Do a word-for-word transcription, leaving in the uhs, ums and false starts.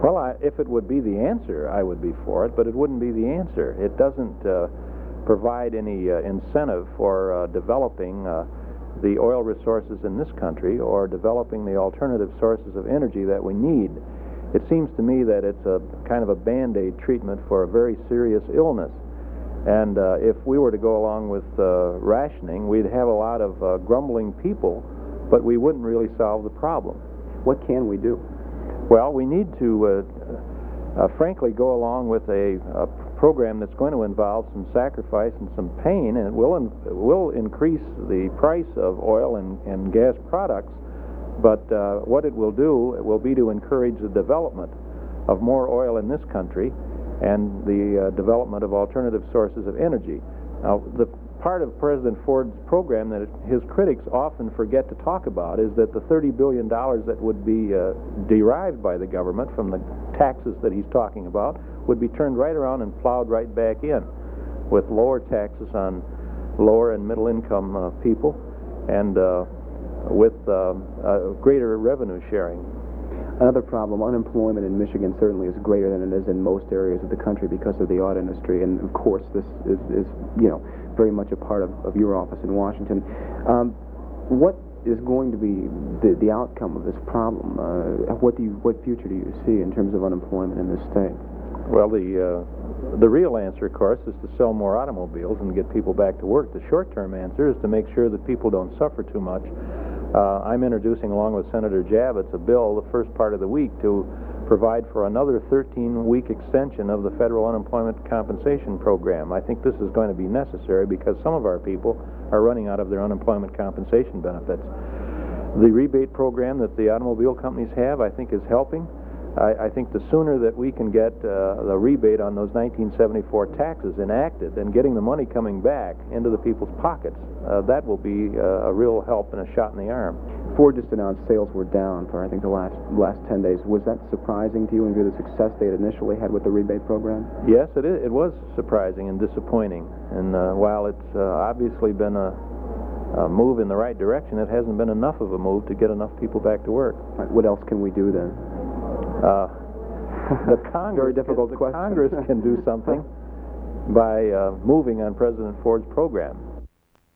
Well, I, if it would be the answer, I would be for it, but it wouldn't be the answer. It doesn't uh, provide any uh, incentive for uh, developing uh, the oil resources in this country or developing the alternative sources of energy that we need. It seems to me that it's a kind of a band-aid treatment for a very serious illness. And uh, if we were to go along with uh, rationing, we'd have a lot of uh, grumbling people, but we wouldn't really solve the problem. What can we do? Well, we need to, uh, uh, frankly, go along with a, a program that's going to involve some sacrifice and some pain, and it will, in, will increase the price of oil and, and gas products, but uh, what it will do it will be to encourage the development of more oil in this country and the uh, development of alternative sources of energy. Now, the part of President Ford's program that it, his critics often forget to talk about is that the thirty billion dollars that would be uh, derived by the government from the taxes that he's talking about would be turned right around and plowed right back in with lower taxes on lower and middle income uh, people and uh, with uh, uh, greater revenue sharing. Another problem, unemployment in Michigan certainly is greater than it is in most areas of the country because of the auto industry, and of course this is, is you know, very much a part of, of your office in Washington. Um, what is going to be the, the outcome of this problem? Uh, what do you, what future do you see in terms of unemployment in this state? Well, the uh, the real answer, of course, is to sell more automobiles and get people back to work. The short-term answer is to make sure that people don't suffer too much. Uh, I'm introducing, along with Senator Javits, a bill the first part of the week to provide for another thirteen-week extension of the federal unemployment compensation program. I think this is going to be necessary because some of our people are running out of their unemployment compensation benefits. The rebate program that the automobile companies have, I think, is helping. I, I think the sooner that we can get uh, the rebate on those nineteen seventy-four taxes enacted and getting the money coming back into the people's pockets, uh, that will be uh, a real help and a shot in the arm. Ford just announced sales were down for, I think, the last last ten days. Was that surprising to you in view of the success they had initially had with the rebate program? Yes, it is. It was surprising and disappointing. And uh, while it's uh, obviously been a, a move in the right direction, it hasn't been enough of a move to get enough people back to work. Right. What else can we do then? Uh, the Congress, Very difficult the question. Congress can do something by uh, moving on President Ford's program.